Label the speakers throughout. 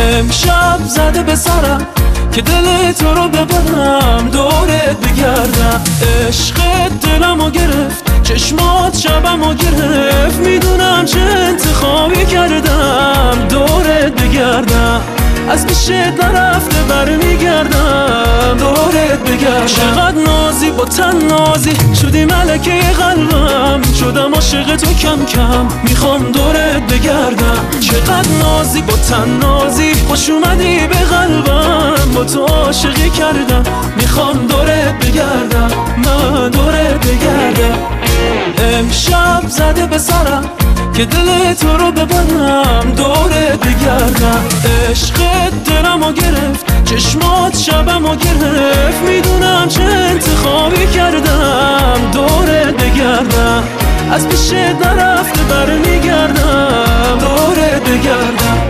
Speaker 1: امشب زده به سرم که دل تو رو ببرم دورت بگردم. عشقت دلمو گرفت، چشمات شبمو گرفت، میدونم چه انتخابی کردم دورت بگردم. از پیشت نرفته برمیگردم دورت بگردم. چقدر نازی با تن نازی شدی ملکه قلبم، شدم عاشق تو کم کم میخوام دورت بگردم. چقدر نازی با تن نازی خوش اومدی به قلبم، با تو عاشقی کردم میخوام دورت بگردم، من دورت بگردم. امشب زده به سرم که دل تو رو ببرم دورت بگردم. عشقت دلمو گرفت، چشمات شبمو گرفت، میدونم چه انتخابی کردم دورت بگردم. از پیشت نرفته برمیگردم دورت بگردم.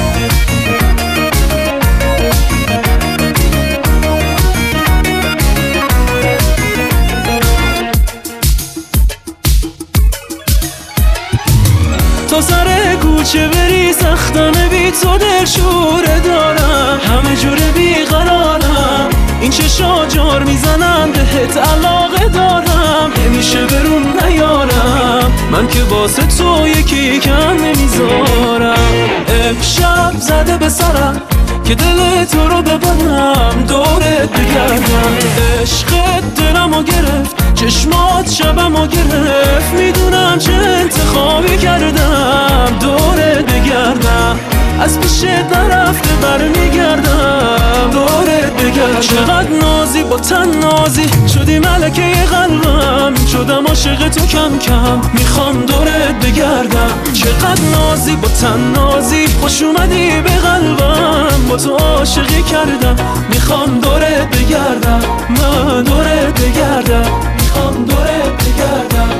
Speaker 1: تا سر کوچه بری سختانه بی تو دل شوره دارم، همه جوره بیقرارم، این چشا جار میزنن بهت علاقه دارم، نمیشه برون نیارم، من که واسه تو یکی کم نمیذارم. امشب زده به سرم که دل تو رو ببرم دورت بگردم. عشقت دلمو گرفت، چشمات شبمو گرفت، میدونم چه انتخابی کردم دورت بگردم. از پیشت نرفته برمیگردم دورت بگردم. چقدر نازی با تن نازی شدی ملکه قلبم، شدم عاشق تو کم کم میخوام دورت بگردم. چقدر نازی با تن نازی خوش اومدی به قلبم، با تو عاشقی کردم میخوام دورت بگردم، من دورت بگردم، میخوام دورت بگردم.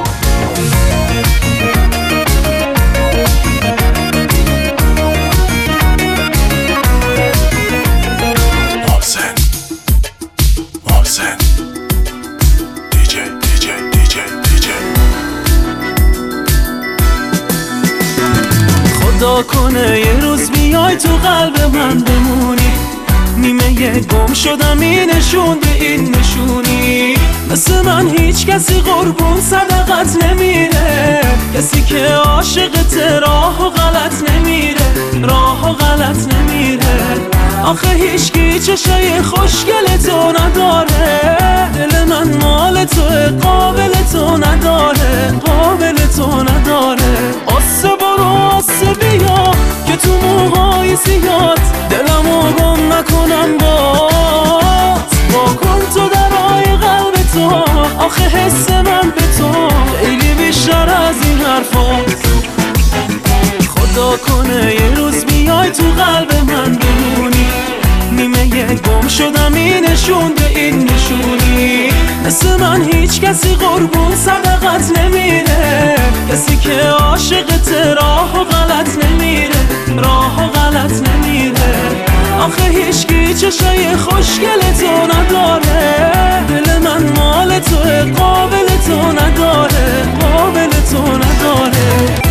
Speaker 1: خدا کنه یه روز بیای تو قلب من بمونی، نیمه گم شدم این نشون به این نشونی. مثل من هیچ کسی قربون صدقت نمیره، کسی که عاشقت راه و غلط نمیره، راه و غلط نمیره. آخه هیچکی چشای خوشگل تو نداره، دل من مال توه قابل تو نداره، قابل تو نداره. آسه برو آسه بیا که تو موهای زیاد دلمو گم نکنم بات، با کن تو درای قلب تو، آخه حس من به تو خیلی بیشتر از این حرفات. خدا کنه یه روز بیای تو قلب من بمونی، نیمه گم شدم این نشون به این نشونی. مثل من هیچ کسی قربون صدقت نمیره، کسی که عاشقت راه و غلط نمیره، راه و غلط نمیره. آخه هیچکی چشای خوشگل تو نداره، دل من مال توه قابل تو نداره، قابل تو نداره.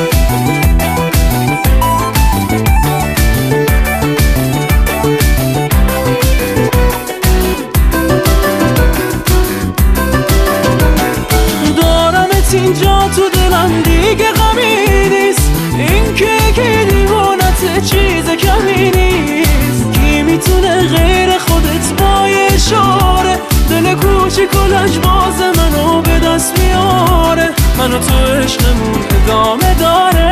Speaker 1: اینجا تو دلم دیگه غمی نیست، این که دیوانت چیز کمی نیست. کی میتونه غیر خودت با یه اشاره دل کوچیک و لجباز منو به دست بیاره، منو تو عشقمون ادامه داره.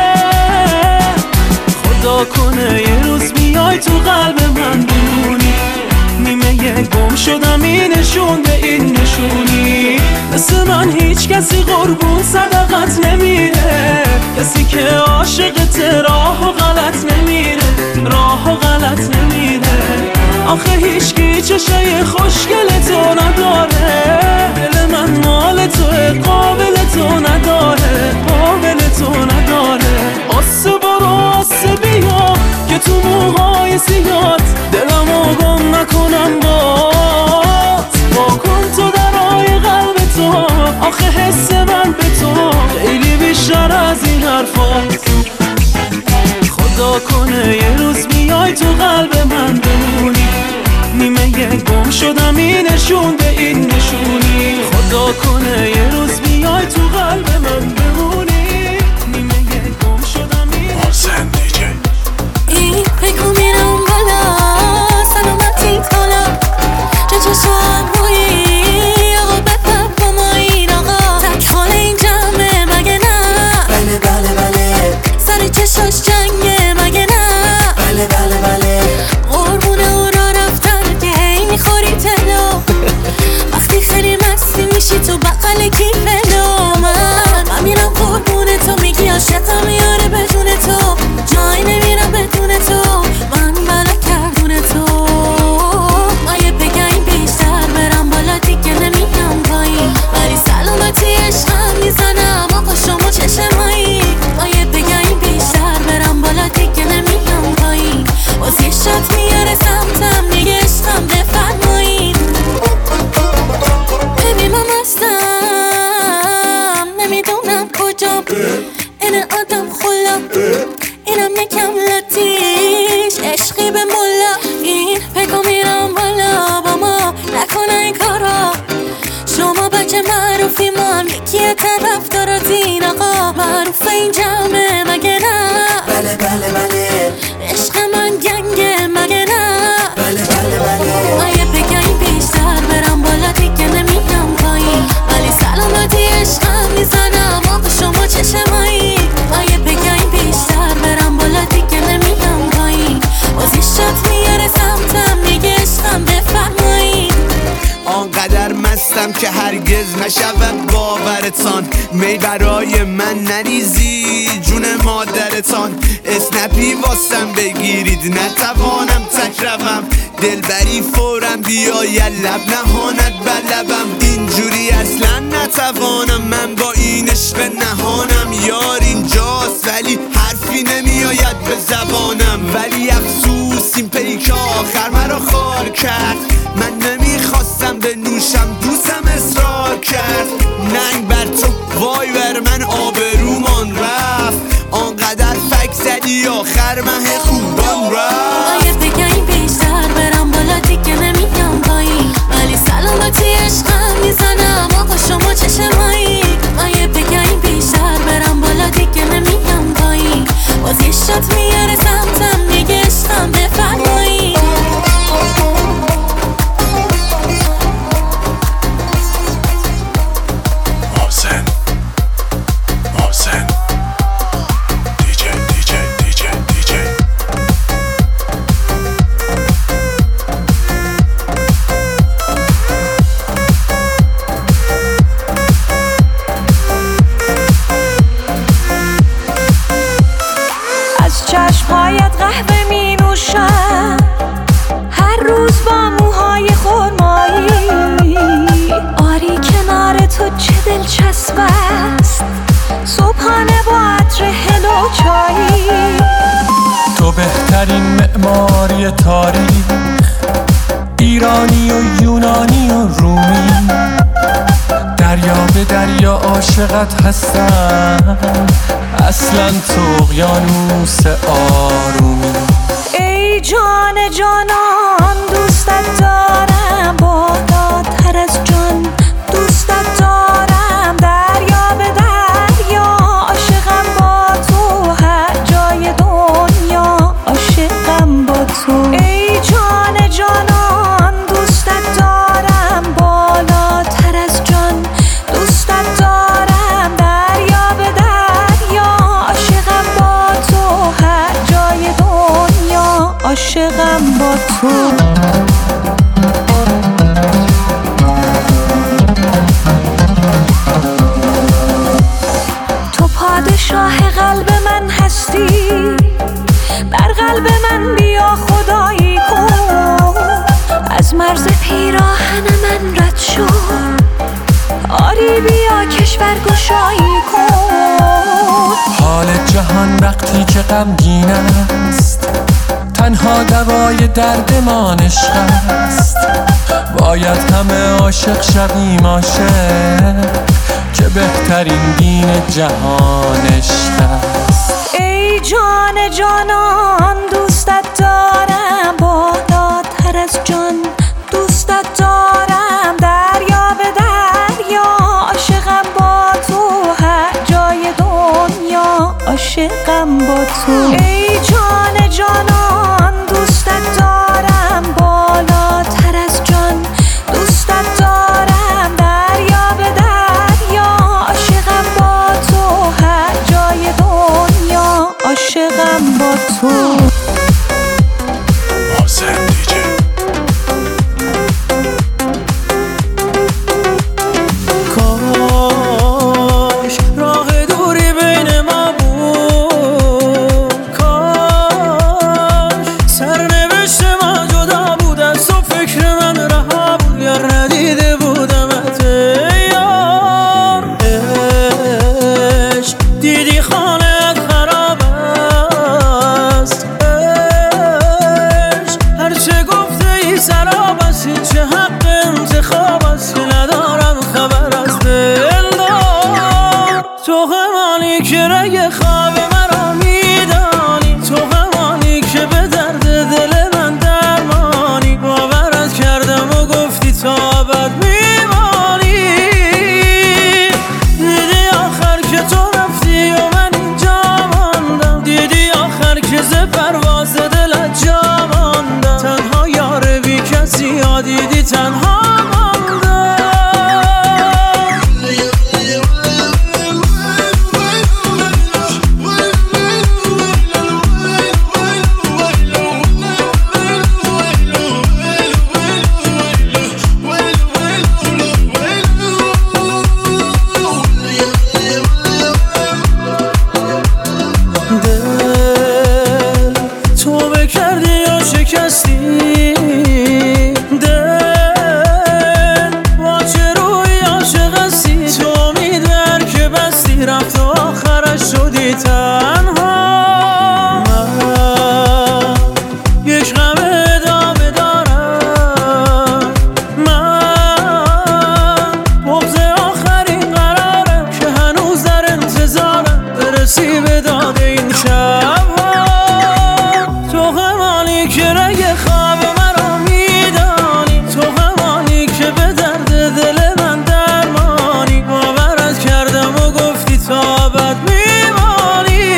Speaker 1: خدا کنه یه روز بیای تو قلب من بمونی، نیمه گم شدم این نشون به این نشونی. مثل من هیچ کسی قربون صدقت نمیره، کسی که عاشقت راه و غلط نمیره، راه و غلط نمیره. آخه هیچکی چشای خوشگل تو نداره، دل من مال توه قابل تو نداره، قابل تو نداره. آسه برو آسه بیا که تو موهای زیاد دلمو گم نکنم بات، با کن تو درای قلب تو، آخه حس من به تو خیلی بیشتر از این حرفات. خدا کنه یه روز بیای تو قلب من بمونی. نیمه گم شدم این نشون به این نشونی. خدا کنه یه روز بیای تو قلب من بمونی. نیمه گم شدم این حسین دیجی.
Speaker 2: این بگو میرم بالا سلامتی کالا جا تو سوام روی آقا بپر با ما این آقا تک حال این جمعه مگه نه؟
Speaker 3: بله بله بله
Speaker 2: سر چشاش جنگه مگه نه؟
Speaker 3: بله بله بله
Speaker 2: قربونه او را رفتن که هی میخوری تلو وقتی خیلی مستی میشی تو بقل کیفلو. من میرم قربونه تو میگی عاشقم میاره بدون تو جایی نمیرم بدون تو من بله کردون تو. ما یه بگیم بیشتر برم بالا دیگه نمیام پایین ولی سلامتی عشقم میزنم آقا شما چشمایی. ما یه بگیم بیشتر برم بالا دیگه نمیام پایین باز یه شات میاره سمتم میگه عشقم بفرمایین. ببین من هستم نمیدونم کجام این آدم خلا اینم نکم لاتیش عشقی به ملا. این بگو میرم بالا با ما نکنه این کارا شما بچه معروفی ما هم یکی طرفداراتین آقا معروف این جمعه مگه نه؟
Speaker 3: بله بله بله
Speaker 2: عشق من گنگه مگه نه؟
Speaker 3: بله بله بله
Speaker 2: ما یه بگیم بیشتر برم بالا دیگه نمیام پایین ولی سلامتی عشقم میزنم آقا شما چشمایی. ما یه بگیم بیشتر برم بالا دیگه نمیام پایین باز یه شات میاره سمتم میگه عشقم بفرمایین.
Speaker 4: آنقدر مستم که هرگز نشود باورتان می برای من نریزی جون مادرتان. اسنپی واسم بگیرید نتوانم تکروم دلبری فورم بیاید لب نهاند بر لبم. اینجوری اصلا نتوانم من با این عشق نهانم. یار اینجاست ولی حرفی نمیآید به زبانم ولی افسوس این پیک آخر مرا خار کرد. من نمیخواستم بنوشم دوستم اصرار کرد. ننگ بر تو وای بر من آبرومان رفت آنقدر فک زدی آخر مه خوبان رفت.
Speaker 2: ما یه بگیم بیشتر برم بالا دیگه نمیام پایین ولی سلامتی عشقم میزنم آقا شما چشمایی. ما یه بگیم بیشتر برم بالا دیگه نمیام پایین باز یه شات میاره سمتم میگه عشقم بفرمایین.
Speaker 5: چشمهایت قهوه می نوشم هر روز با موهای خرمایی. آری کنار تو چه دلچسب است صبحانه با عطر هل و چایی.
Speaker 1: تو بهترین معماری تاریخ ایرانی و یونانی و رومی. دریا به دریا عاشقت هستم اصلا تو اقیانوس آرومی.
Speaker 5: ای جان جانان دوستت دارم بالاتر از جان دوستت دارم. دریا به دریا عاشقم با تو هر جای دنیا عاشقم با تو. ای جان جانان دوستت دارم بالاتر از جان دوستت دارم. دریا به دریا عاشقم با تو هر جای دنیا عاشقم با تو. تو پادشاه قلب من هستی در قلب من بیا خدایی کن از مرز پیراهن من رد شو. آری بیا کشور گشایی کن.
Speaker 1: حال جهان وقتی که غمگین است تنها دوای درد عشق است. باید همه عاشق شویم عاشق که بهترین دین جهان عشق است.
Speaker 5: ای جان جانان دوستت دارم با تو. ای جان جانان دوستت دارم، بالاتر از جان دوستت دارم، دریا به دریا عاشقم با تو، هر جای دنیا عاشقم با تو.
Speaker 1: دیدی تنها تو بکردی یا شکستی رفت و آخرش شدی تنها. من یک غم ادامه دارم، من بغض آخرین قرارم که هنوز در انتظارم برسی به داد این شبها. تو همانی که رگ خواب مرا میدانی، تو همانی که به درد دل من درمانی، باورت کردم و گفتی تا بد میمانی.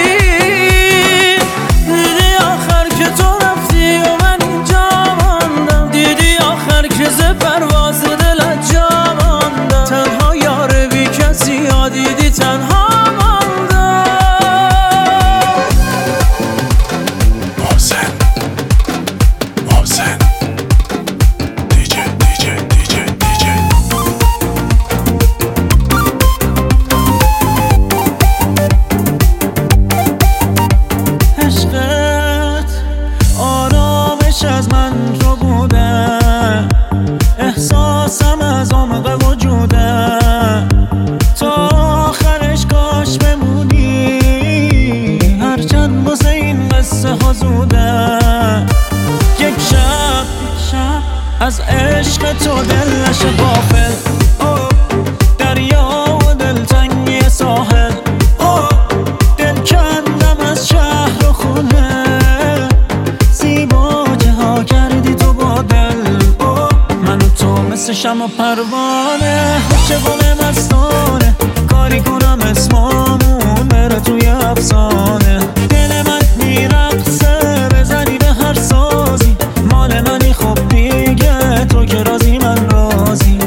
Speaker 1: دیدی آخر که تو رفتی و من اینجا ماندم، دیدی آخر که ز پرواز دلت جا ماندم، تنها یار بی کسی یا دیدی تنها ماندم. محسن دیجی عشقت آرامش از من رو بوده، احساسم از عمق وجوده، تا آخرش کاش بمونی، هرچند واسه این قصه ها زوده. یک شب از عشق تو دل نشه غافل، دریا و دلتنگی ساحل، دل کندم از شهر و خونه، زیبا جها کردی تو با دل. من و تو مثل شمع و پروانه، عاشقانه مستانه، کاری کنم اسمامون بره توی افسانه. دل من میرقصه بزنی به هر سازی، مال منی خب دیگه تو که راضی من راضی.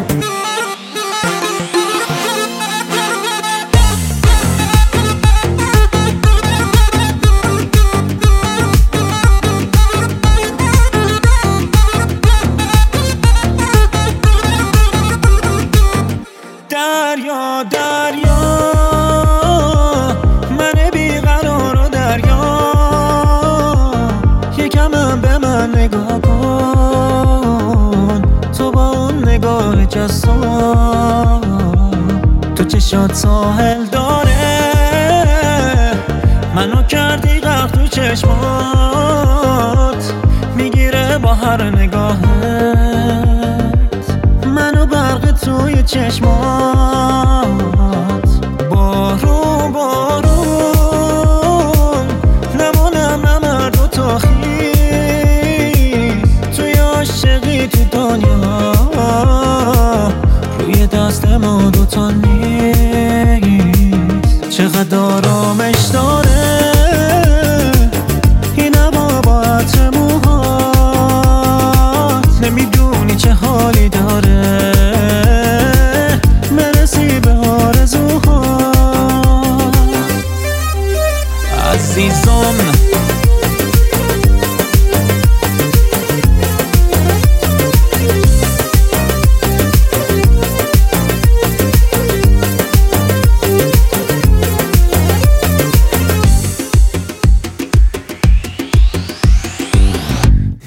Speaker 1: دریا من بیقرار و دریا، یکم به من نگاه کن، تو با اون نگاه جسور، تو چشات ساحل داره، منو کردی غرق تو چشمات، میگیره با هر نگاهت، منو برق توی چشمات. بارون نمونم نمرد و تا خیز، توی عاشقی تو دنیا، روی دست ما دوتا نیست. چقدر آرامش داره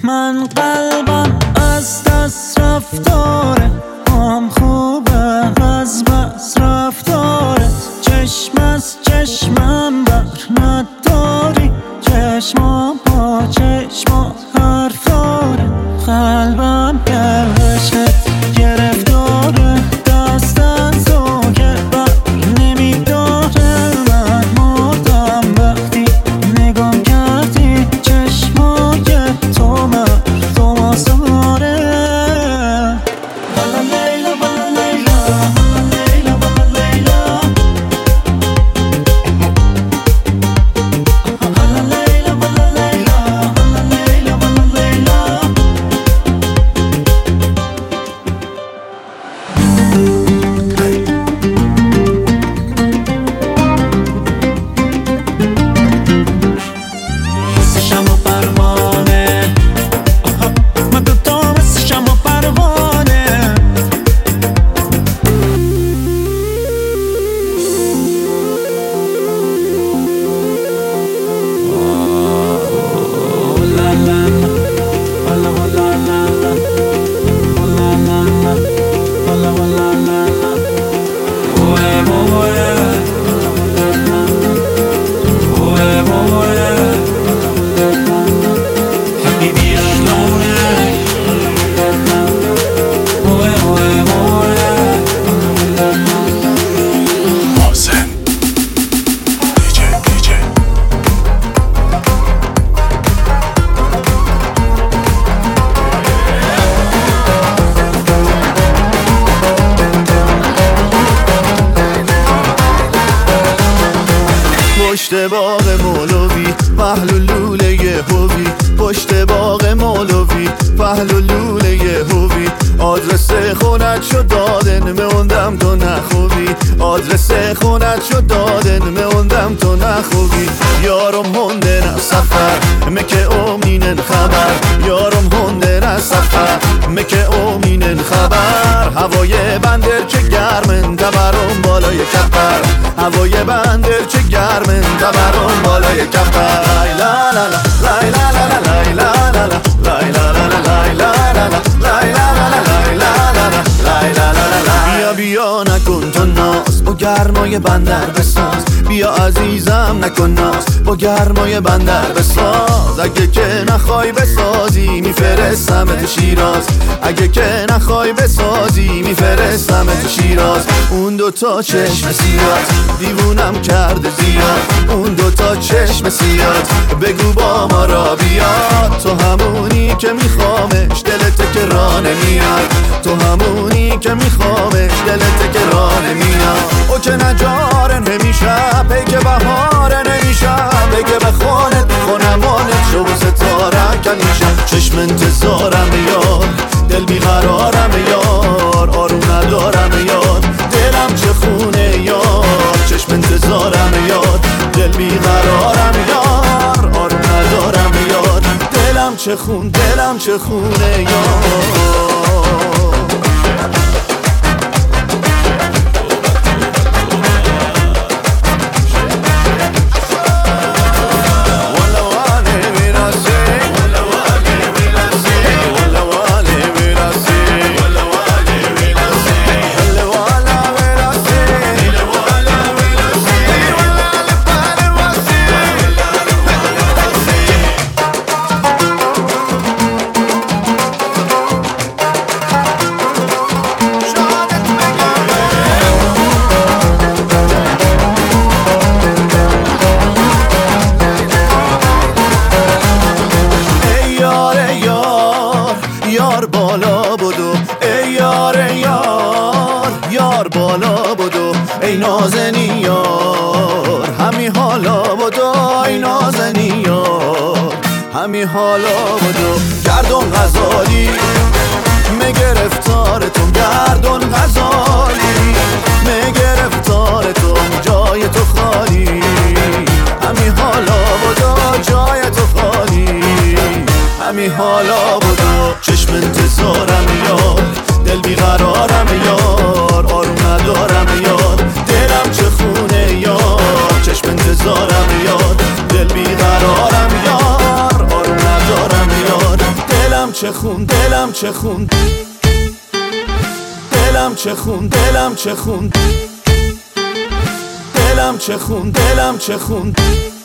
Speaker 1: من قلبم از دست رفتاره، هم خوبه از بس رفتاره. چشم از چشمم بر نداری، چشما با چشما حرف داره. قلبم گرشت گرفتاره، دست از تو که بر نمیداره. من مردم وقتی نگام کردی، چشمای تو مردم آزاره. والا لیلا والا لیلا والا لیلا والا لیلا والا لیلا والا لیلا والا لیلا والا لیلا. شم و پروانه، من دوتا مثل شم و پروانه. لا لا لا لا لا لا لا لا لا لا لا لا.
Speaker 4: پشت باغ مولوی پهلو لوله هوی، پشت باغ مولوی پهلو لوله هوی. آدرس خونت شد دادن موندم تو نخوبی، آدرس خونت شد دادن موندم تو نخوبی. یارم هندن از سفر مکه امینن خبر، یارم هندن از سفر مکه امینن خبر. هوای بندر چه گرمن دبرم بالای کپر، هوای بندر چه گرمن دبرم بالای کپر. لا لا لا لا لا لا لا لا لا. بیا بیا نکن تو ناز با گرمای بندر بساز، بیا عزیزم نکن ناز با گرمای بندر بساز. اگه که نخوای بسازی میفرستم تو شیراز، اگه که نخوای بسازی میفرستم تو شیراز. اون دوتا چشم سیاد دیوونم کرده زیاد، اون دوتا چشم سیاد بگو با ما را بیاد. تو همونی که میخوامش دلت که راه نمیاد، تو همونی که میخوامش دلت که راه نمیاد. او که نجاره نمیشه پیک بهاره نمیشه، بگه به خونت خونمانت شو و ستاره کنیشه. چشم انتظارم یار، دل بیقرارم یار، آروم ندارم یار، دلم چه خونه یار. چشم انتظارم یار، دل بیقرارم یار، آروم ندارم یار، دلم چه خون، دلم چه خونه یار. یار بالا بدو ای یار یار، یار بالا بدو ای نازنی یار. همی حالا بدو ای نازنی یار، همی حالا بدو. گردون غزالی مگرفتارتون، گردون غزالی مگرفتارتون، جای تو خالی. همی حالا بدو جای تو خالی، همی حالا بدو. چشم انتظارم یار، دل بیقرارم یار، آروم ندارم یار، دلم چه خونه یار. چشم انتظارم یار، دل بیقرارم یار، آروم ندارم یار،
Speaker 1: چه خون دلم چه خون دلم چه خون دلم چه خون دلم چه خون دلم چه خون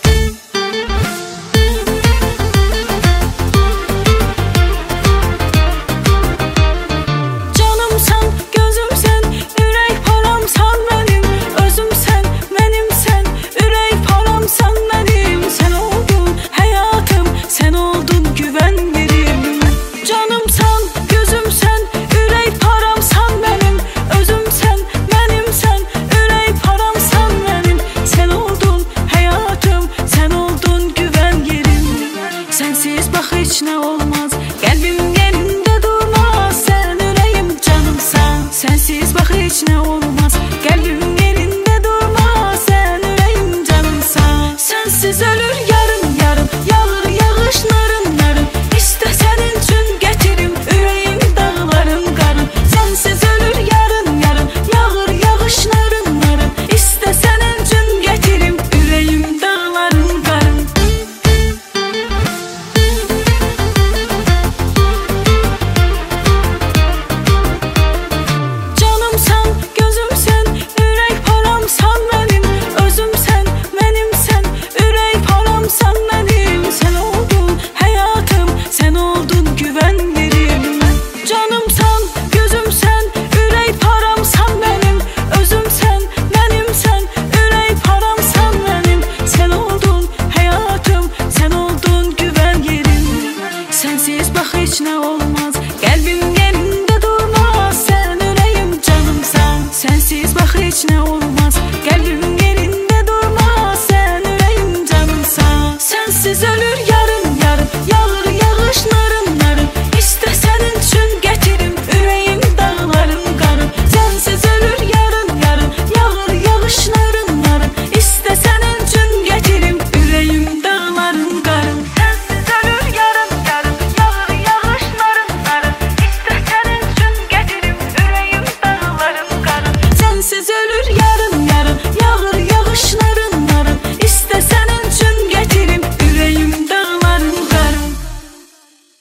Speaker 2: Hiç ne olmaz, kalbim yerinde durmaz. Sen yüreğim canımsan. Sensiz bak hiç ne olmaz, kalbim yerinde durmaz. Sen yüreğim canımsan. Sensiz ölür yarım yarım, yağır yağışların narın. İste senin için getirim yüreğim dağların karın. Sensiz ölür yarım yarım, yağır yağışların narın. İste senin için getirim yüreğim dağların karın. Sensiz bak hiç ne